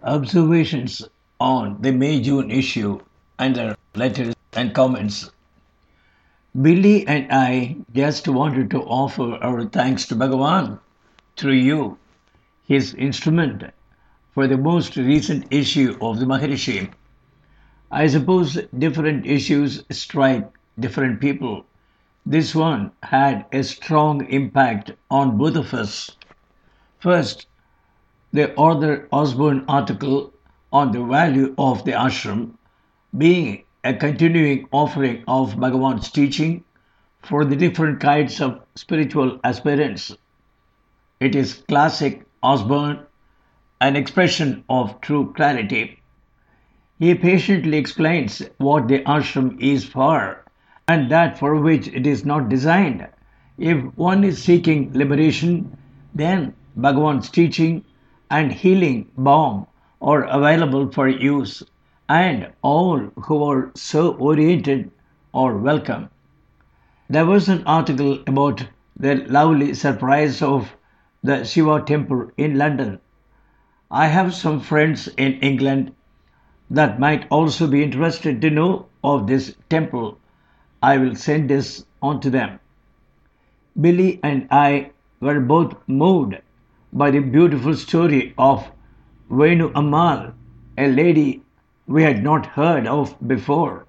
Observations on the May June issue under letters and comments. Billy and I just wanted to offer our thanks to Bhagavan through you, his instrument, for the most recent issue of the Maharishi. I suppose different issues strike different people. This one had a strong impact on both of us. First, the Arthur Osborne article on the value of the ashram being a continuing offering of Bhagavan's teaching for the different kinds of spiritual aspirants. It is classic Osborne, an expression of true clarity. He patiently explains what the ashram is for and that for which it is not designed. If one is seeking liberation, then Bhagavan's teaching and healing balm are available for use, and all who are so oriented are welcome. There was an article about the lovely surprise of the Shiva temple in London. I have some friends in England that might also be interested to know of this temple. I will send this on to them. Billy and I were both moved by the beautiful story of Venu Ammal, a lady we had not heard of before.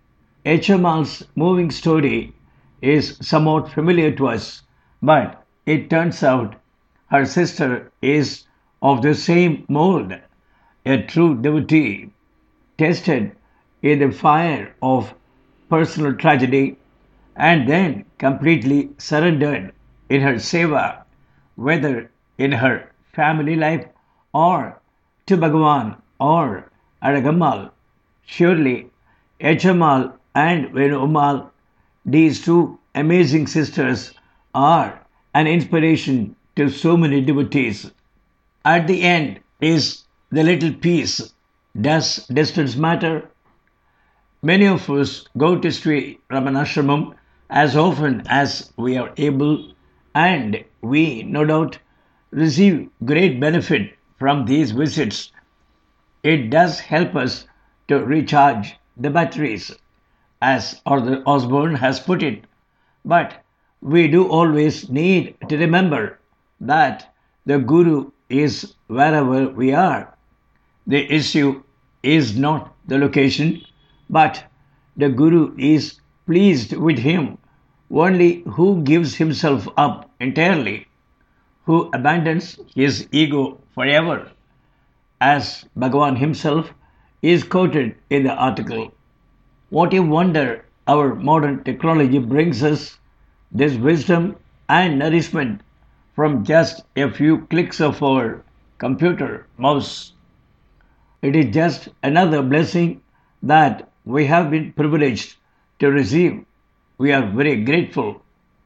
HML's moving story is somewhat familiar to us, but it turns out her sister is of the same mold, a true devotee, tested in the fire of personal tragedy and then completely surrendered in her seva, whether in her family life or to Bhagavan or Adagammal. Surely Echamal and Venumal, these two amazing sisters, are an inspiration to so many devotees. At the end is the little piece. Does distance matter? Many of us go to Sri Ramanashramam as often as we are able, and we, no doubt, receive great benefit from these visits. It does help us to recharge the batteries, as Arthur Osborne has put it. But we do always need to remember that the Guru is wherever we are. The issue is not the location, but the Guru is pleased with him only who gives himself up entirely, who abandons his ego forever, as Bhagavan himself is quoted in the article. What a wonder our modern technology brings us this wisdom and nourishment from just a few clicks of our computer mouse. It is just another blessing that we have been privileged to receive. We are very grateful.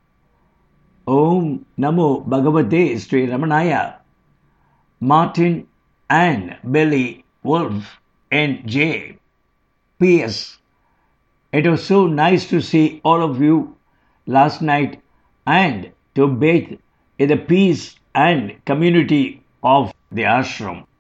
Om Namo Bhagavate Sri Ramanaya. Martin and Billy Wolf N.J. P.S. It was so nice to see all of you last night and to bathe in the peace and community of the ashram.